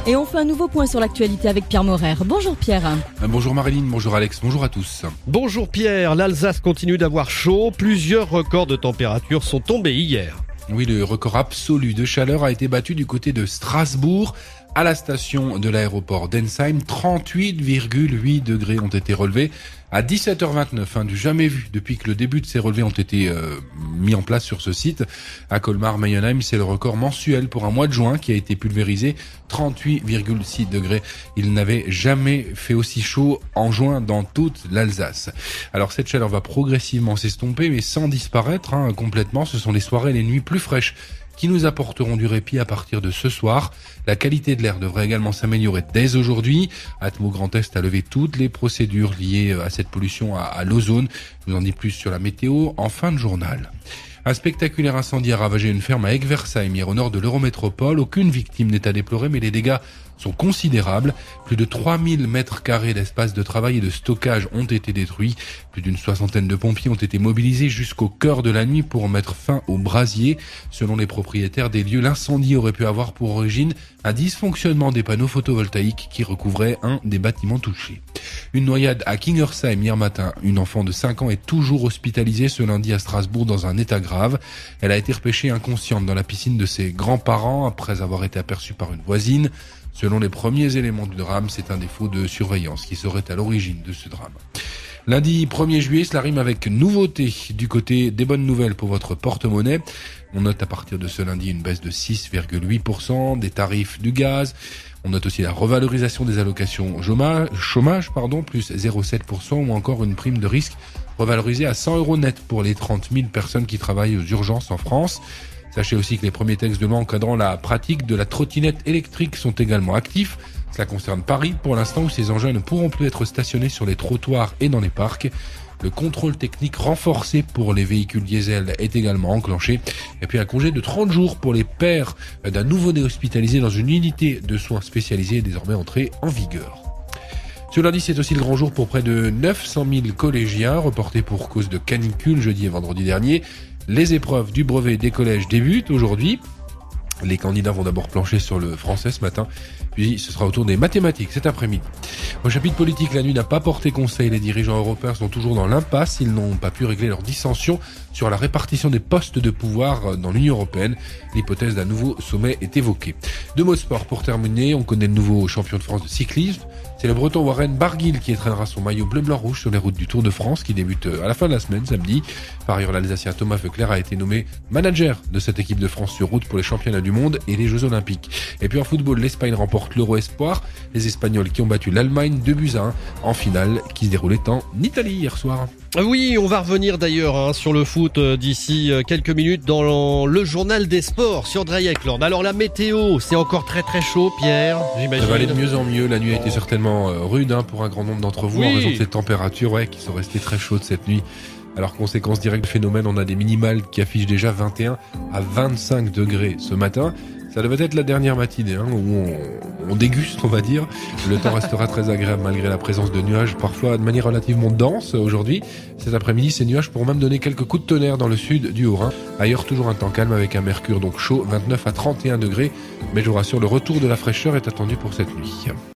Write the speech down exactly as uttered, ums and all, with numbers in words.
Et on fait un nouveau point sur l'actualité avec Pierre Morer. Bonjour Pierre. Bonjour Marilyn, bonjour Alex, bonjour à tous. Bonjour Pierre, l'Alsace continue d'avoir chaud. Plusieurs records de température sont tombés hier. Oui, le record absolu de chaleur a été battu du côté de Strasbourg. À la station de l'aéroport d'Ensheim, trente-huit virgule huit degrés ont été relevés à dix-sept heures vingt-neuf, hein, du jamais vu depuis que le début de ces relevés ont été euh, mis en place sur ce site. À Colmar-Meyenheim, c'est le record mensuel pour un mois de juin qui a été pulvérisé, trente-huit virgule six degrés. Il n'avait jamais fait aussi chaud en juin dans toute l'Alsace. Alors cette chaleur va progressivement s'estomper, mais sans disparaître hein, complètement. Ce sont les soirées et les nuits plus fraîches qui nous apporteront du répit à partir de ce soir. La qualité de l'air devrait également s'améliorer dès aujourd'hui. Atmo Grand Est a levé toutes les procédures liées à cette pollution à, à l'ozone. Je vous en dis plus sur la météo en fin de journal. Un spectaculaire incendie a ravagé une ferme à Egversheim, hier au nord de l'Eurométropole. Aucune victime n'est à déplorer, mais les dégâts sont considérables. Plus de trois mille mètres carrés d'espace de travail et de stockage ont été détruits. Plus d'une soixantaine de pompiers ont été mobilisés jusqu'au cœur de la nuit pour mettre fin au brasier. Selon les propriétaires des lieux, l'incendie aurait pu avoir pour origine un dysfonctionnement des panneaux photovoltaïques qui recouvraient un des bâtiments touchés. Une noyade à Kingersheim hier matin. Une enfant de cinq ans est toujours hospitalisée ce lundi à Strasbourg dans un état grave. Elle a été repêchée inconsciente dans la piscine de ses grands-parents après avoir été aperçue par une voisine. Selon les premiers éléments du drame, c'est un défaut de surveillance qui serait à l'origine de ce drame. Lundi premier juillet, cela rime avec nouveauté du côté des bonnes nouvelles pour votre porte-monnaie. On note à partir de ce lundi une baisse de six virgule huit pour cent des tarifs du gaz. On note aussi la revalorisation des allocations chômage, chômage pardon, plus zéro virgule sept pour cent ou encore une prime de risque revalorisée à cent euros net pour les trente mille personnes qui travaillent aux urgences en France. Sachez aussi que les premiers textes de loi encadrant la pratique de la trottinette électrique sont également actifs. Cela concerne Paris pour l'instant où ces engins ne pourront plus être stationnés sur les trottoirs et dans les parcs. Le contrôle technique renforcé pour les véhicules diesel est également enclenché. Et puis un congé de trente jours pour les pères d'un nouveau-né hospitalisé dans une unité de soins spécialisée est désormais entré en vigueur. Ce lundi, c'est aussi le grand jour pour près de neuf cent mille collégiens reportés pour cause de canicule jeudi et vendredi dernier. Les épreuves du brevet des collèges débutent aujourd'hui. Les candidats vont d'abord plancher sur le français ce matin, puis ce sera au tour des mathématiques cet après-midi. Au chapitre politique, la nuit n'a pas porté conseil. Les dirigeants européens sont toujours dans l'impasse. Ils n'ont pas pu régler leur dissension sur la répartition des postes de pouvoir dans l'Union européenne. L'hypothèse d'un nouveau sommet est évoquée. Deux mots de sport pour terminer. On connaît le nouveau champion de France de cyclisme. C'est le breton Warren Barguil qui étreignera son maillot bleu-blanc-rouge sur les routes du Tour de France qui débute à la fin de la semaine, samedi. Par ailleurs, l'Alsacien Thomas Voeckler a été nommé manager de cette équipe de France sur route pour les championnats du monde et les Jeux Olympiques. Et puis en football, l'Espagne remporte l'Euro Espoir. Les Espagnols qui ont battu l'Allemagne deux buts à un en finale qui se déroulait en Italie hier soir. Oui, on va revenir d'ailleurs hein, sur le foot euh, d'ici euh, quelques minutes dans le journal des sports sur Dreieckland. Alors la météo, c'est encore très très chaud, Pierre, j'imagine. Ça va aller de mieux en mieux. La nuit a été certainement euh, rude hein, pour un grand nombre d'entre vous oui. en raison de ces températures ouais, qui sont restées très chaudes cette nuit. Alors conséquence directe du phénomène, on a des minimales qui affichent déjà vingt et un à vingt-cinq degrés ce matin. Ça devait être la dernière matinée hein, où on, on déguste, on va dire. Le temps restera très agréable malgré la présence de nuages, parfois de manière relativement dense aujourd'hui. Cet après-midi, ces nuages pourront même donner quelques coups de tonnerre dans le sud du Haut-Rhin. Ailleurs, toujours un temps calme avec un mercure donc chaud, vingt-neuf à trente et un degrés. Mais je vous rassure, le retour de la fraîcheur est attendu pour cette nuit.